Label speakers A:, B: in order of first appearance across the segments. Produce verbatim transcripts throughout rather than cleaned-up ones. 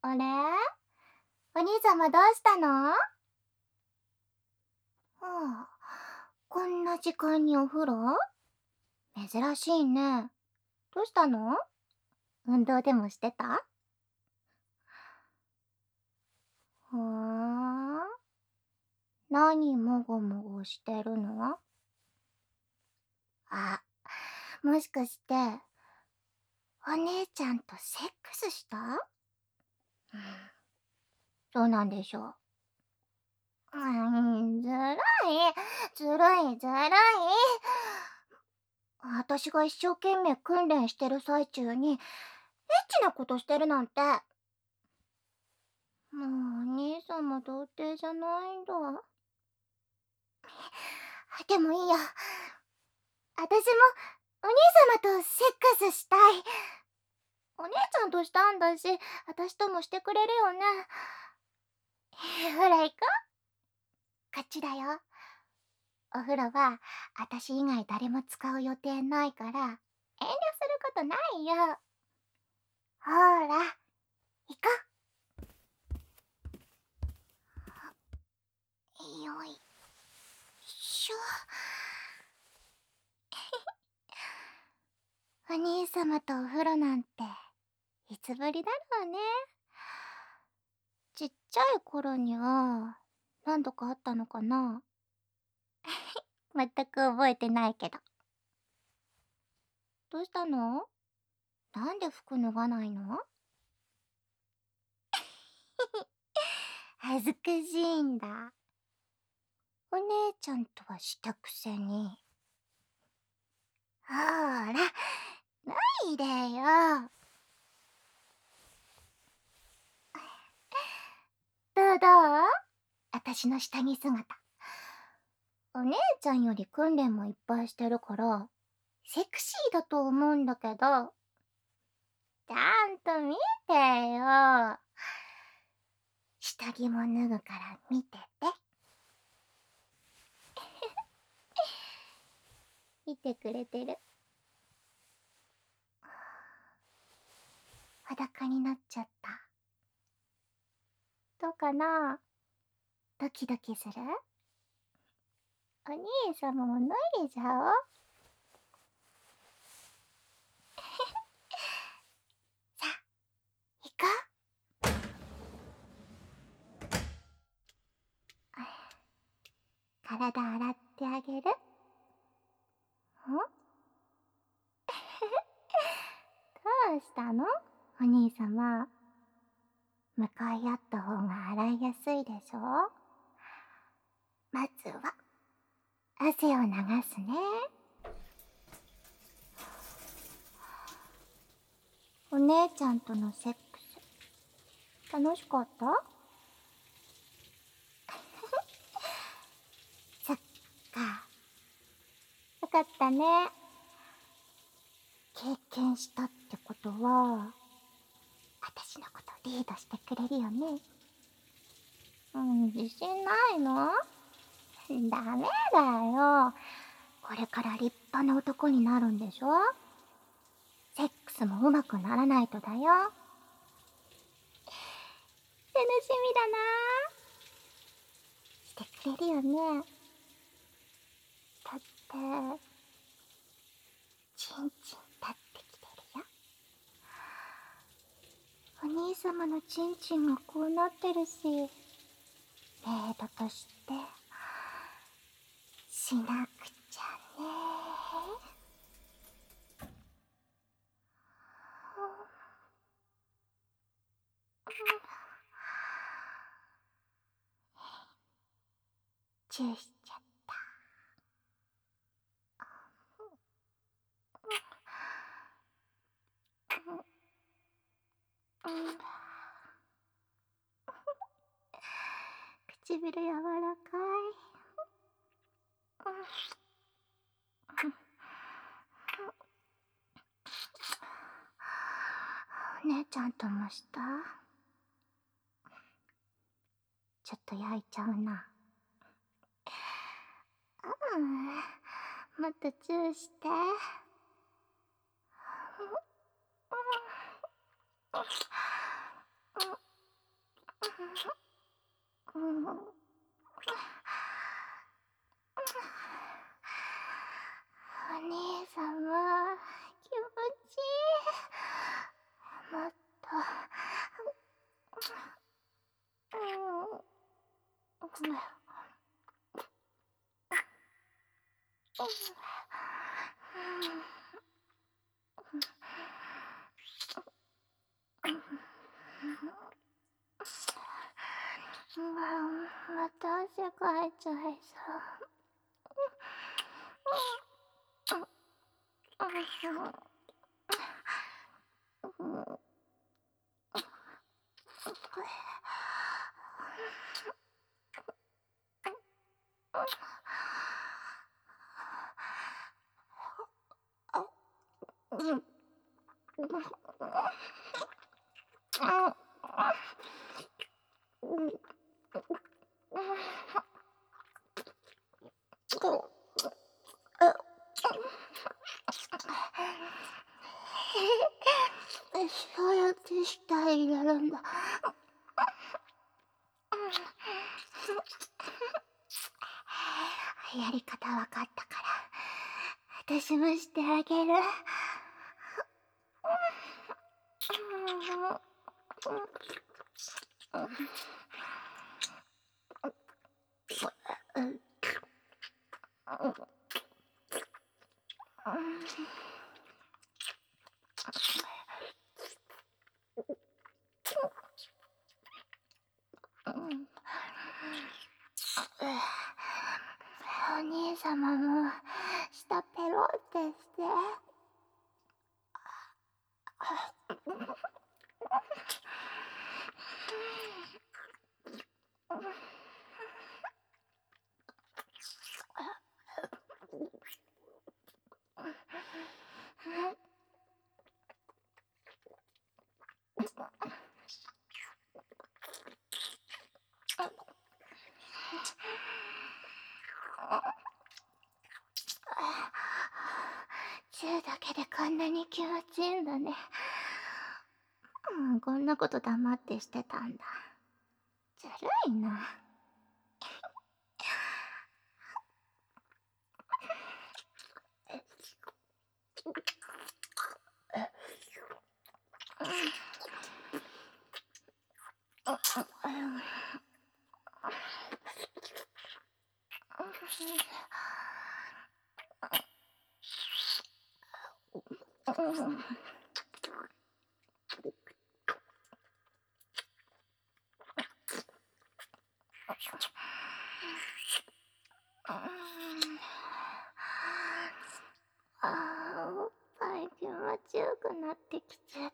A: あれ、お兄様どうしたの？はあ、こんな時間にお風呂？珍しいね。どうしたの？運動でもしてた？ふーん。何もごもごしてるの？あ、もしかして、お姉ちゃんとセックスした？うん、そうなんでしょう。うーん、ずるい、ずるい、ずるい。私が一生懸命訓練してる最中に、エッチなことしてるなんて。もうお兄様童貞じゃないんだ。でもいいや。私もお兄様とセックスしたい。お姉ちゃんとしたんだし、私ともしてくれるよね。ほら行こう。こっちだよ。お風呂は私以外誰も使う予定ないから、遠慮することないよ。ほら、行こう。よいしょ。お兄様とお風呂なんていつぶりだろうね。ちっちゃい頃には何度かあったのかな。全く覚えてないけど。どうしたの？なんで服脱がないの？恥ずかしいんだ。お姉ちゃんとはしたくせに。ほーら、脱いでよ。どうどう？私の下着姿。お姉ちゃんより訓練もいっぱいしてるから、セクシーだと思うんだけど。ちゃんと見てよ。下着も脱ぐから見てて。見てくれてる。裸になっちゃった。どうかな？ドキドキする？お兄様も脱いじゃおう。さあ、行こう。体洗ってあげる？ん？どうしたの？お兄様。向かい合った方が洗いやすいでしょ？まずは、汗を流すね。お姉ちゃんとのセックス、楽しかった？そっか。よかったね。経験したってことは、私のことリードしてくれるよね。うん、自信ないの？ダメだよ。これから立派な男になるんでしょ？セックスも上手くならないとだよ。楽しみだな。してくれるよね。だって、チンチン立ってきてるよ。お兄様のチンチンがこうなってるし、メイドとしてしなくちゃね。チューしちゃった。唇柔らかい。お姉ちゃんともした？ちょっと焼いちゃうな。うん、もっとチューして。 うん。お兄様、気持ちいい。もっと。うん。また汗かいちゃいそう。そうやって舌入れるんだ。やり方わかったから私もしてあげる。お兄様も舌ペロってして。チューだけでこんなに気持ちいいんだね。うん、こんなこと黙ってしてたんだ。ずるいな。ああ、おっぱい気持ちよくなってきちゃった。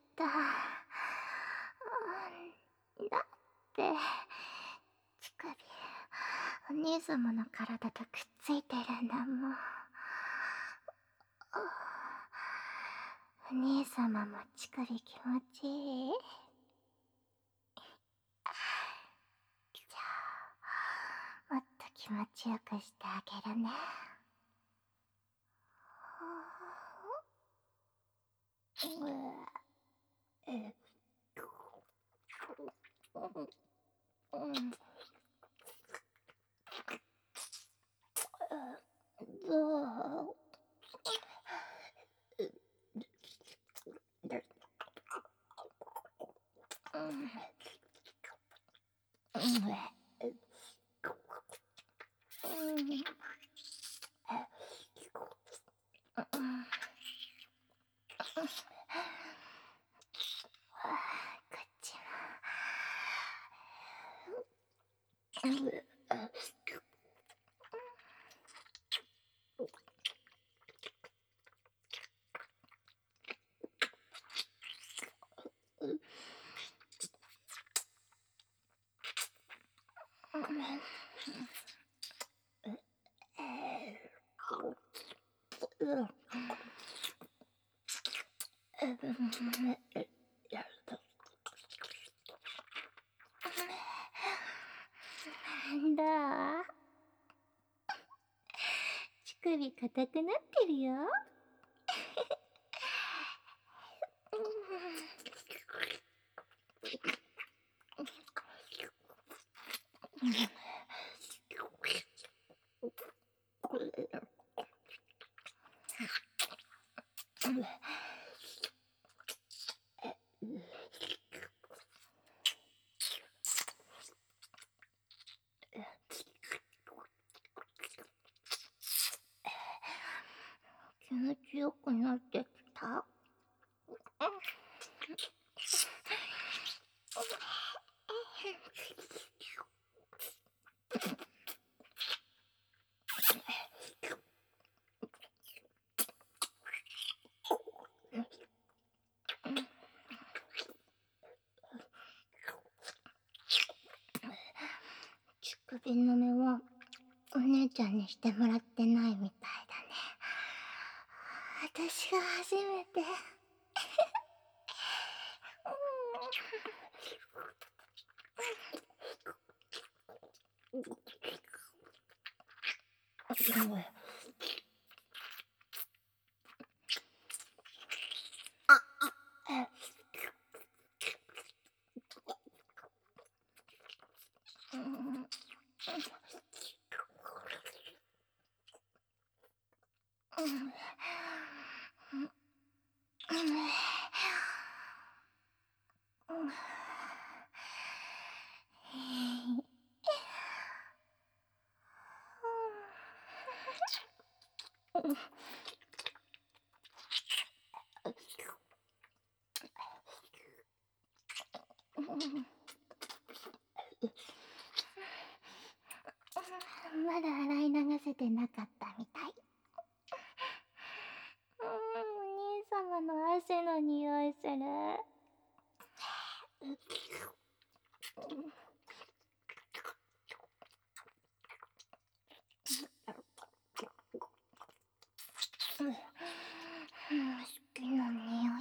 A: だって乳首お兄様の体とくっついてるんだもん。お兄様も乳首気持ちいい？じゃあもっと気持ちよくしてあげるね。どう？こっちも。どう？乳首硬くなってるよ。 気持ちよくなってきた。乳首の目はお姉ちゃんにしてもらってないみたいだね。私が初めて。まだ洗い流せてなかったみたい。うん、お兄様の汗の匂いする。好きな匂い。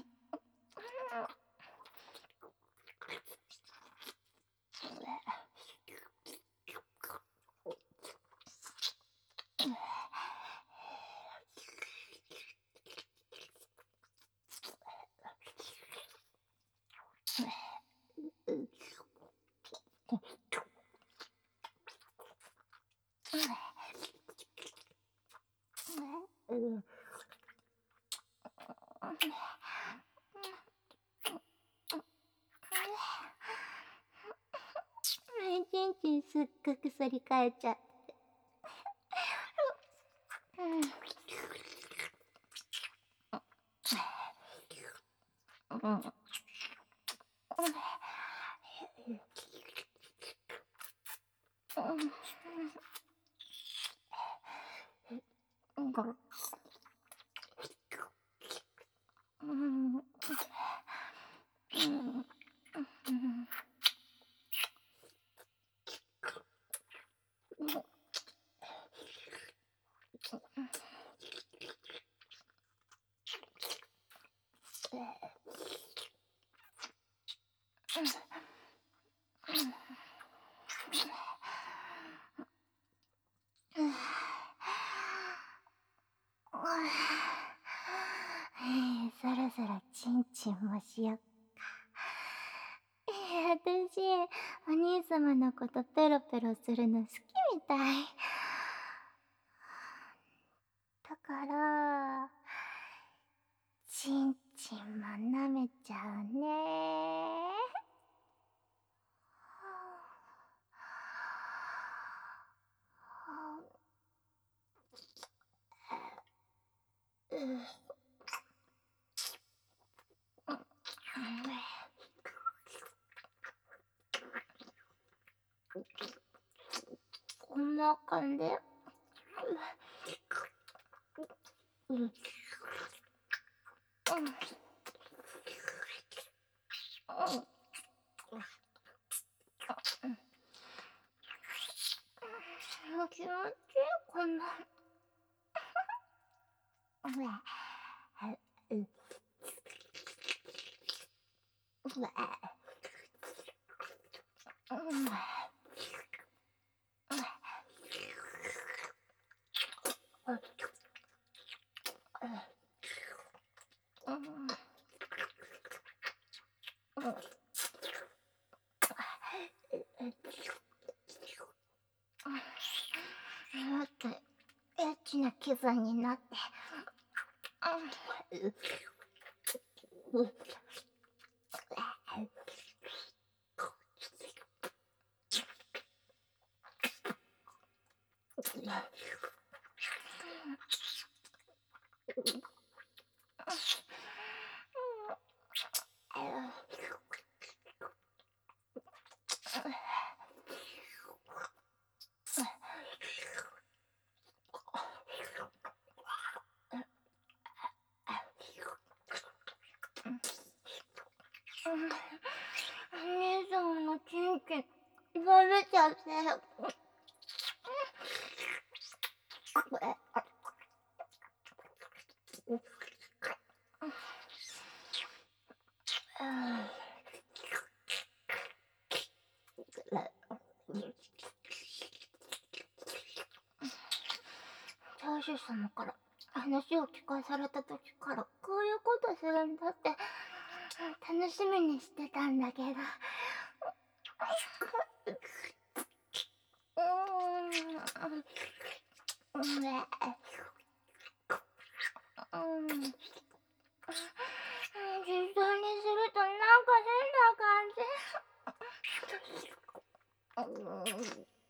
A: ちんちんすっごく反り返っちゃって。うん。そろそろチンチンもしよっか。私、お兄様のことペロペロするの好きみたい。だから、チンチンも舐めちゃうね。こんな感じ。うん。気持ちいい、こんな。 な気分になって、うん、姉さんのチンチン食べちゃって。長州様から話を聞かされた時からこういうことするんだって楽しみにしてたんだけど。うーん。うん。実際にするとなんか変な感じ。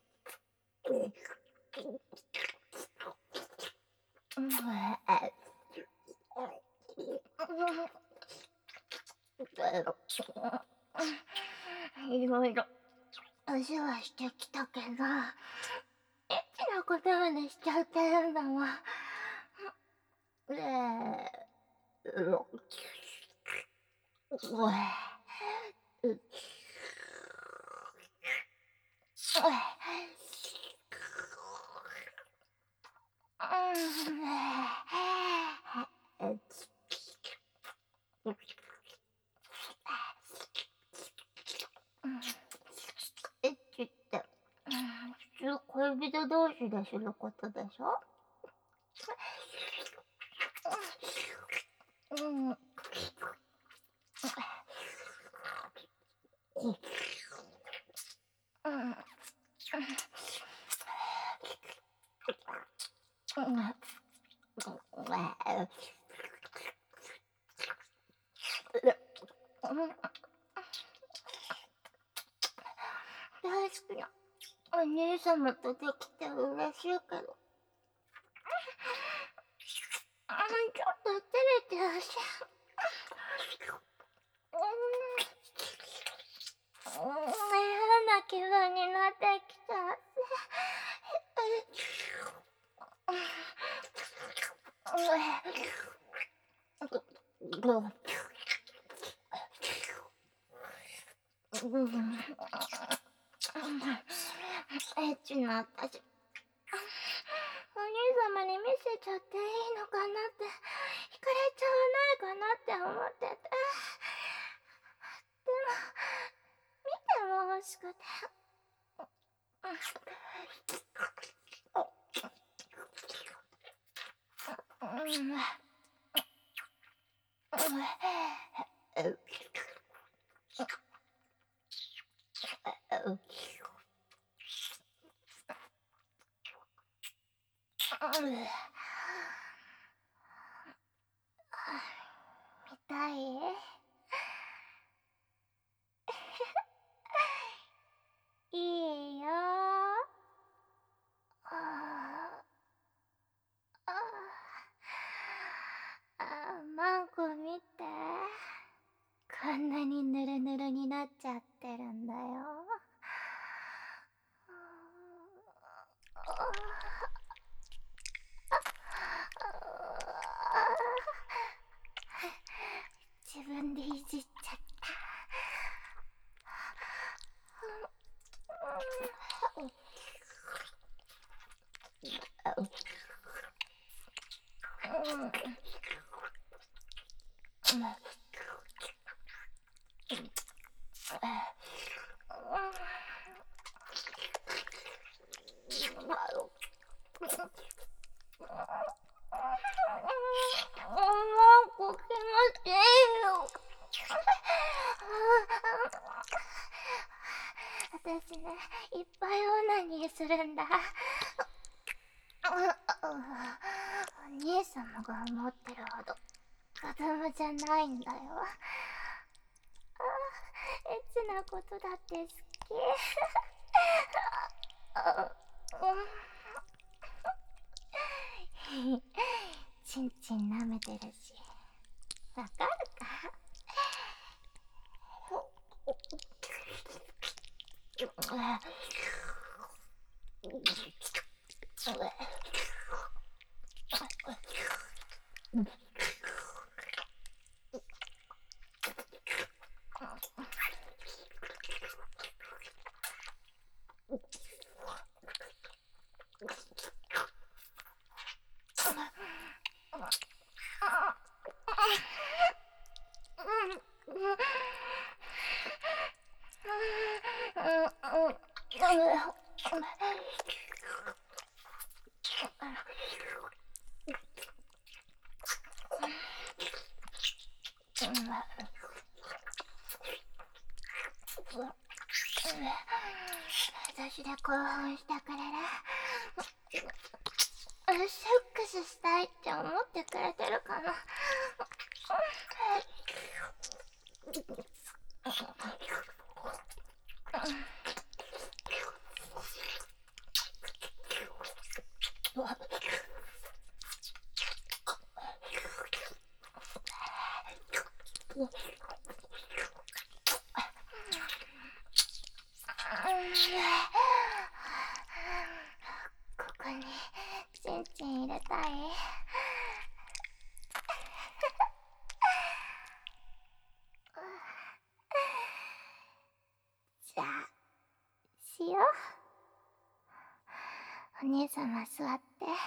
A: いろいろ味はしてきたけど、エッチなことまでしちゃってるんだもん。で、ううエッチって普通恋人同士ですることでしょ。うん。うん。大好きなお兄様とできて嬉しいけど、ちょっと照れちゃうし。うん、変な気分になってきちゃって。エッチな私、お兄様に見せちゃっていいのかなって、惹かれちゃわないかなって思ってて。でも見ても欲しくて。見たい？いいよ。ああ、あ、マンコ見て。こんなにヌルヌルになっちゃってるんだよ。自分でいじっちゃった。なんか気持ちいいよ。私ね、いっぱいオナニーするんだ。 お兄様が思ってるほど子供じゃないんだよ。あ、エッチなことだって好き。あ、うん、ちんちん舐めてるしわかるか？私で興奮してくれる？セックスしたいって思ってくれてるかな？ここにチンチン入れたい？じゃあしよう。お兄様座って。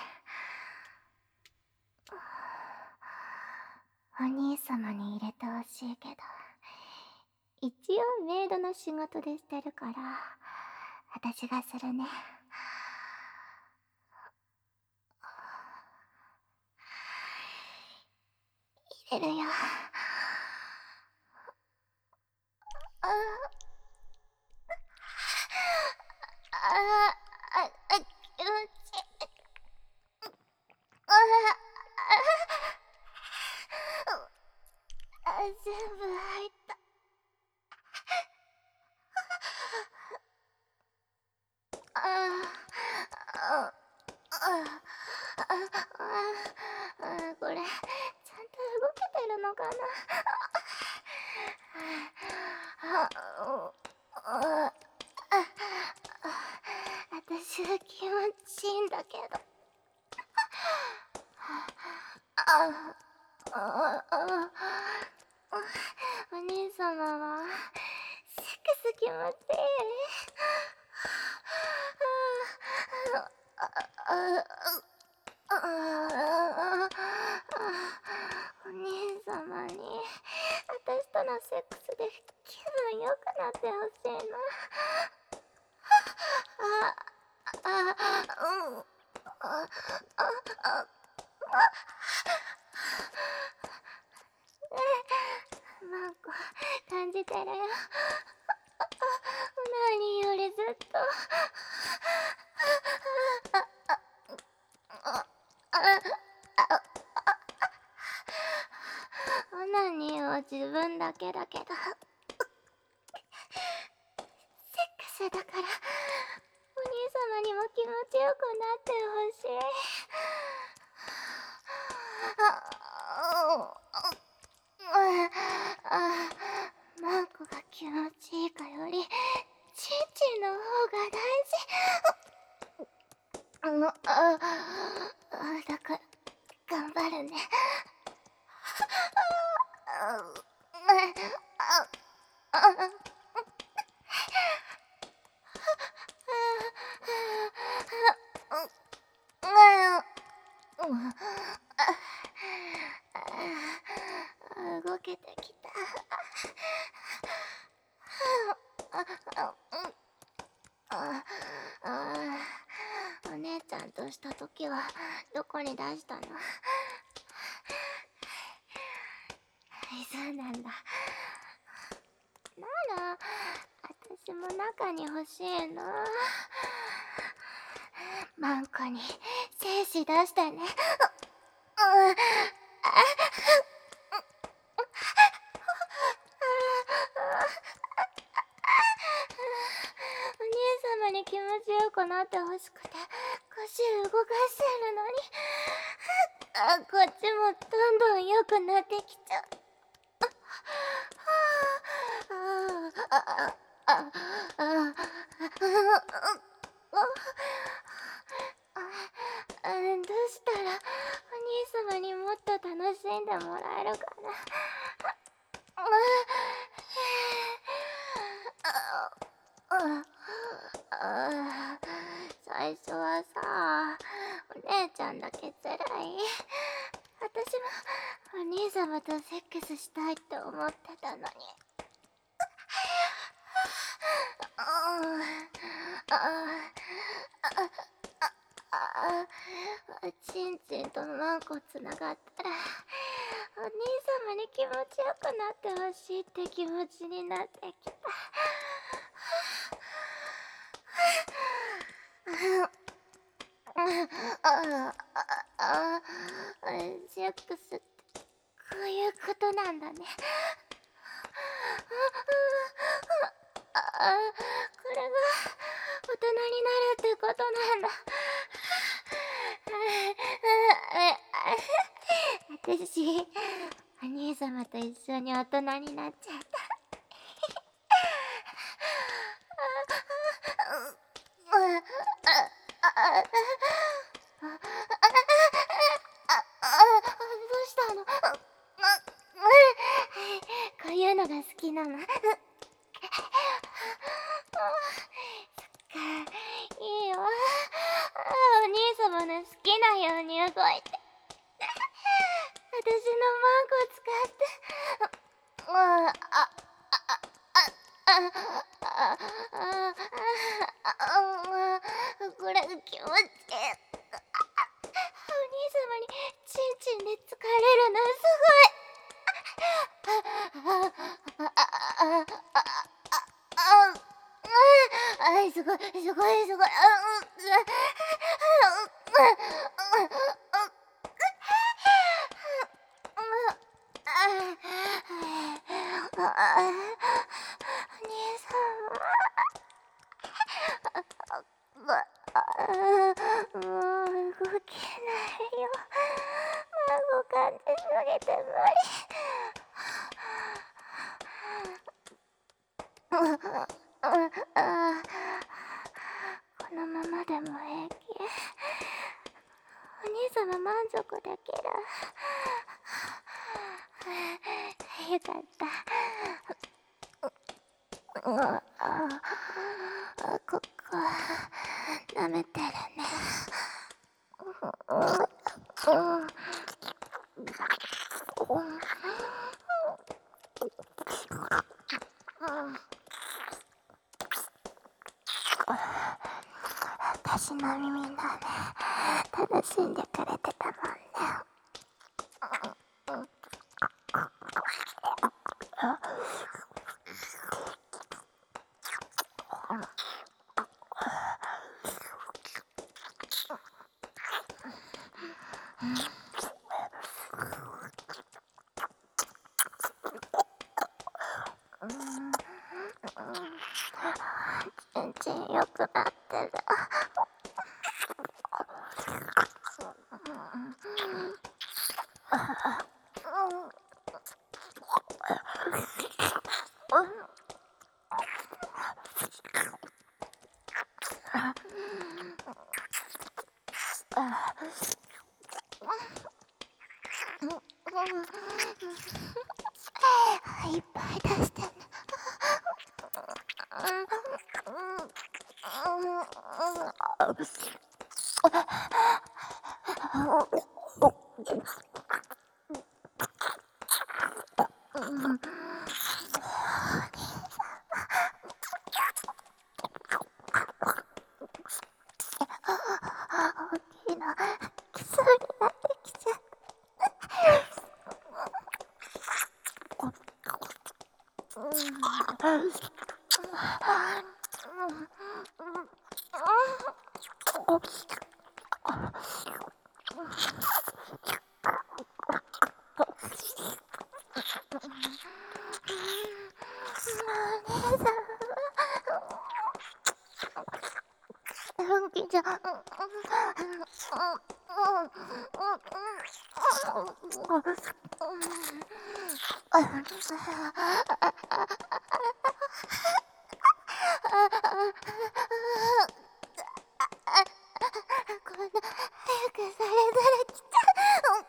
A: お兄様に入れてほしいけど、一応メイドの仕事でしてるから私がするね。入れるよ。ああああ、気持ちいい。ああ、全部入った。ああ、ああ、これちゃんと動けてるのかな？私は気持ちいいんだけど。お兄様はセックス気持ちいい？お兄様に私とのセックスで気分良くなってほしいな。ああうんああなんか感じてるよ。何よりずっと。オナニーは自分だけだけどセックスだからお兄様にも気持ちよくなってほしい。マンコが気持ちいいかよりチンチンの方が大事。あのあだから頑張るね。動けてきた。お姉ちゃんとした時はどこに出したの？そうなんだ。なら私も中に欲しいな。マンコに精子出してね。うん。お兄様に気持ちよくなってほしくて腰動かしてるのに、あ、こっちもどんどん良くなってきちゃう。あああああああ、どうしたらお兄様にもっと楽しんでもらえるかな。最初はさ、お姉ちゃんだけ辛い。私もお兄様とセックスしたいって思ってたのに。あああ、ちんちんとマンコつながったらお兄様に気持ちよくなってほしいって気持ちになってきた。セックスってこういうことなんだね。あ、これが大人になるってことなんだ。私、お兄様と一緒に大人になっちゃった。どうしたの？こういうのが好きなの。そっか、いいよ。お兄様の好きなように動いて。私のマンコ使って。あああああこれが気持ちいい。お兄様にチンチンで疲れるのすごい。あすごいすごいすごい。お兄様。もう動けないよ。孫感じすぎて無理。このままでも平気。お兄様満足できる。よかった。ここ舐めてるね。私の耳のね、楽しんでくれてたもんね。全然良くなってる。いっぱい出してね。大きいの来そうになってきちゃった。 本気じゃ。こんな早くされたら来ちゃう。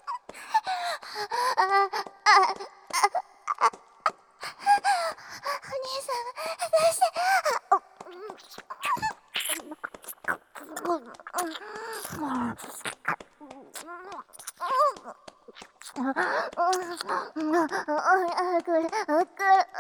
A: あああお兄さんどうしてこれこれ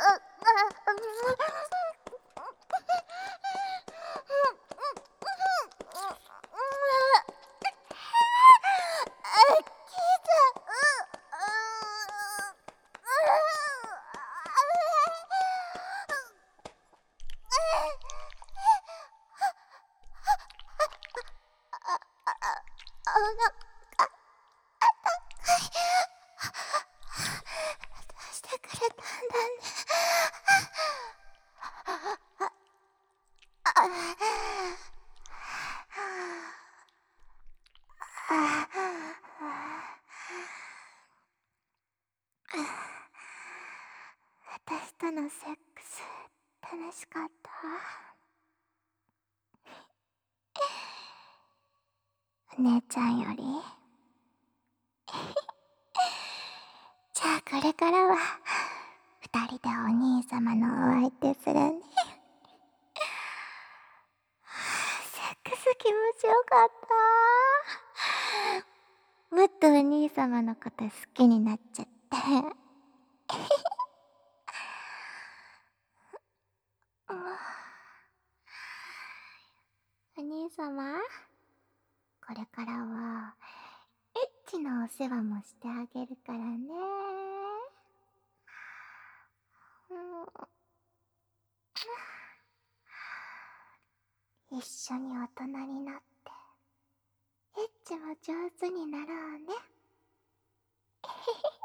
A: してくれたんだね。私とのセックス楽しかった？お姉ちゃんより？じゃあこれからは二人でお兄様のお相手するね。セックス気持ちよかった。もっとお兄様のこと好きになっちゃって。お兄様、これからはエッチなお世話もしてあげるからね。うん、一緒に大人になってエッチも上手になろうね。